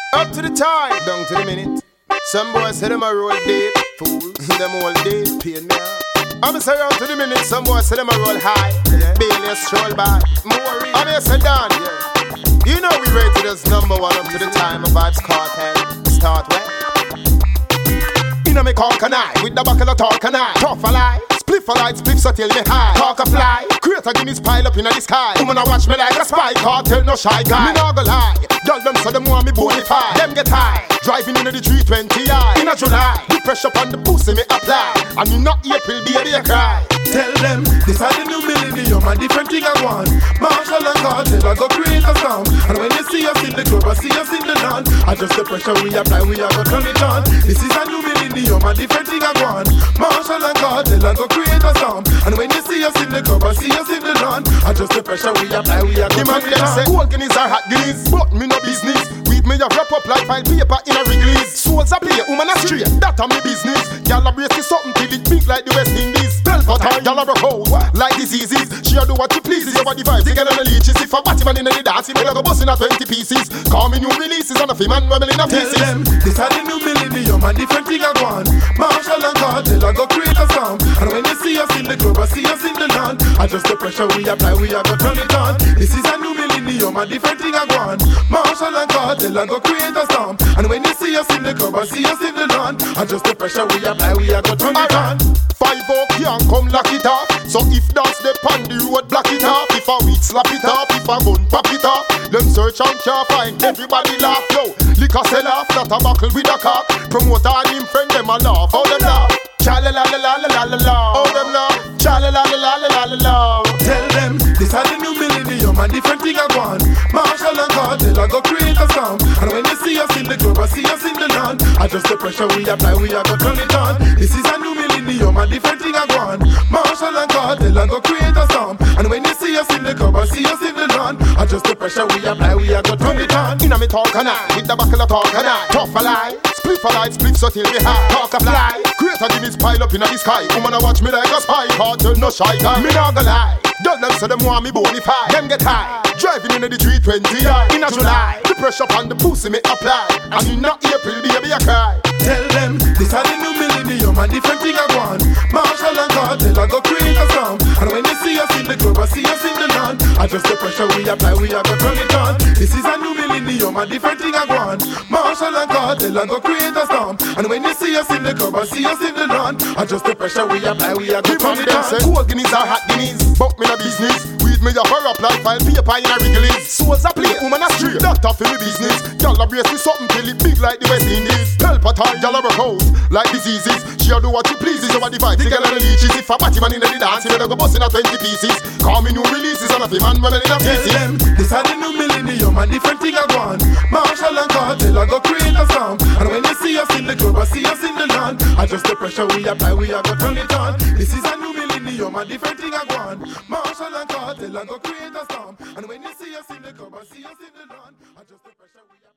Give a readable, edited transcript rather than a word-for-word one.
Up to the time, down to the minute. Some boys say them a roll deep, fools. Them all day, pain me out. I'm say up to the minute. Some boys say them a roll high, Bailey a stroll by. I'm here say down, You know we rated as number one up to the time of Vybz Kartel. Start where? You know me call can I, with the buckle of talk can I. Tough a lie, spliff a light, spliff so till me high. Talk a fly, create a Guinness pile up in the sky. Woman a watch me like a spy, Kartel no shy guy. Me no go lie, girl them so them want me bonify. Them get high, driving in the 320i. In a July, the pressure on the pussy me apply. And me not April, baby I cry. Tell them, this are the new millennium, a different thing I want. Marshall and Kartel, I go create a sound. And when you see us in the club, I see us in the land. Adjust the pressure we apply, we are go turn it on. This is a new millennium, a different thing I want. Marshall and Kartel, I go create a sound. And when you see us in the club, I see us in the land. Adjust the pressure we apply, we are go turn it on. Say gold guineas are hot guineas, but me no business. Weed me a wrap up like file paper in a Wrigley's. Souls a play, woman a straight, that a me business. Y'all a brace to something till it big like the West Indies. Tell for time, y'all a broke out like diseases. She a do what she pleases, over the vibes, they get on the leeches. If a batty man in the dance, he may go busting at 20 pieces. Call me new releases and a film man rebel in a pieces. Tell them, this are the new millennium, a different thing I want. Marshall and Kartel, I go create a sound. And when you see us in the club, I see us in the land. Adjust the pressure we apply, we are go turn it on. This is a new millennium, a different thing I want. Marshall and Kartel, I go create a sound. And when you see us in the club, I see us in the land. Adjust the pressure we apply, we are go turn it on. 5 can't come lock it off. So if dance the pan the road block it off. If a weed slap it off, if a gun pop it off. Them search and can't find, everybody laugh. Yo, liquor sell off, that a buckle with a cock. Promoter and him friend them a laugh. How them laugh? Cha la la la la la la la. How them laugh? Cha la la la la la la la. Tell them, this are the new millennium, a different thing I want. Marshall and Kartel, I go create a sound. And when you see us in the club, I see us in the land. Adjust the pressure we apply, we are go turn it on. This is a new millennium, a different thing I want. Marshall and Kartel, I go create a sound. And when you see us in the club, I see us in the land. Adjust the pressure we apply, we are go turn it on. Inna me talk and I, with the buckle of talk and I. Tough a lie, spliff a light, spliff so till me high. Talk a fly, create a Guinness pile up in the sky. Woman a watch me like a spy, Kartel no shy guy. Me no go lie, girl them so them want me bonify. Them get high, driving in the 320i. In a July, the pressure on the pussy me apply. And in not April, baby I cry. Tell them, this are the new millennium, a different thing I want. Marshall and Kartel, I go create a sound. And when you see us in the club, I see us in the land. Adjust the pressure we apply, we are go turn it on. This is a new millennium, a different thing I want. Marshall and Kartel, I go create a sound. And when you see us in the club, I see us in the land. Adjust the pressure we apply, we are go turn it on. Gold guineas are hot guineas, but me no business. Weed me a hurry up like file paper in a Wrigley's. Souls a play, woman a straight, that a for me business. Y'all a brace to something till it big like the West Indies. Tell for time, y'all a broke out like diseases. She a do what she pleases, over the vibes, they get on the leeches. If a batty man in the dance, he better go busting at 20 pieces. Call me new releases and a film man rebel in a pieces. Tell them, this are the new millennium, a different thing I want. Marshall and Kartel, I go create a sound. And when you see us in the club, I see us in the land. Adjust the pressure we apply, we are go turn it on. This is a new millennium, a different thing I want. Marshall and Kartel, I go create a sound. And when you see us in the club, I see us in the land. Adjust the pressure we apply.